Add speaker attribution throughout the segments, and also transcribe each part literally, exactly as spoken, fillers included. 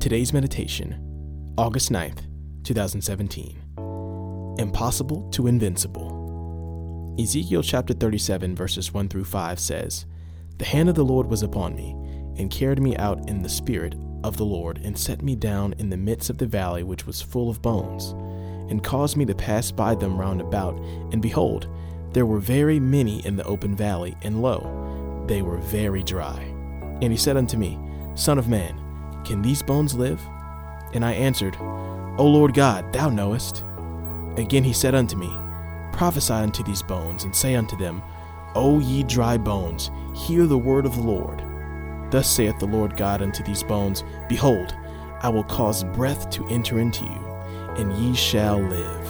Speaker 1: Today's meditation, August ninth, twenty seventeen. Impossible to invincible. Ezekiel chapter thirty-seven verses one through five says, "The hand of the Lord was upon me, and carried me out in the spirit of the Lord, and set me down in the midst of the valley which was full of bones, and caused me to pass by them round about. And behold, there were very many in the open valley, and lo, they were very dry. And he said unto me, Son of man, can these bones live? And I answered, O Lord God, thou knowest. Again he said unto me, Prophesy unto these bones, and say unto them, O ye dry bones, hear the word of the Lord. Thus saith the Lord God unto these bones, Behold, I will cause breath to enter into you, and ye shall live."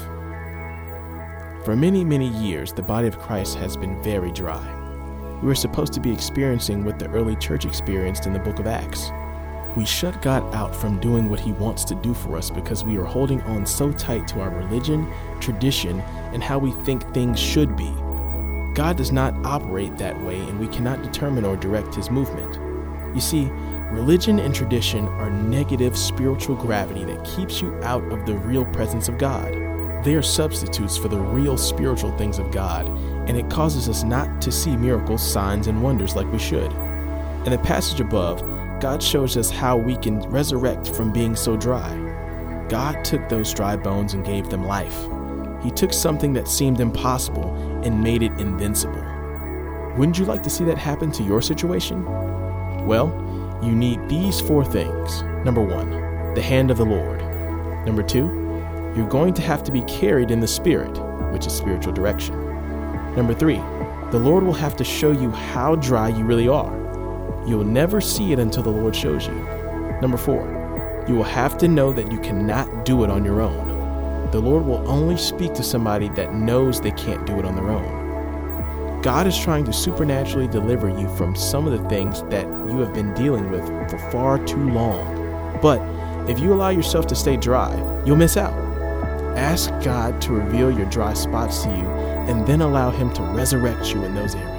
Speaker 1: For many, many years, the body of Christ has been very dry. We were supposed to be experiencing what the early church experienced in the book of Acts. We shut God out from doing what he wants to do for us because we are holding on so tight to our religion, tradition, and how we think things should be. God does not operate that way, and we cannot determine or direct his movement. You see, religion and tradition are negative spiritual gravity that keeps you out of the real presence of God. They are substitutes for the real spiritual things of God, and it causes us not to see miracles, signs, and wonders like we should. In the passage above, God shows us how we can resurrect from being so dry. God took those dry bones and gave them life. He took something that seemed impossible and made it invincible. Wouldn't you like to see that happen to your situation? Well, you need these four things. Number one, the hand of the Lord. Number two, you're going to have to be carried in the Spirit, which is spiritual direction. Number three, the Lord will have to show you how dry you really are. You'll never see it until the Lord shows you. Number four, you will have to know that you cannot do it on your own. The Lord will only speak to somebody that knows they can't do it on their own. God is trying to supernaturally deliver you from some of the things that you have been dealing with for far too long. But if you allow yourself to stay dry, you'll miss out. Ask God to reveal your dry spots to you, and then allow him to resurrect you in those areas.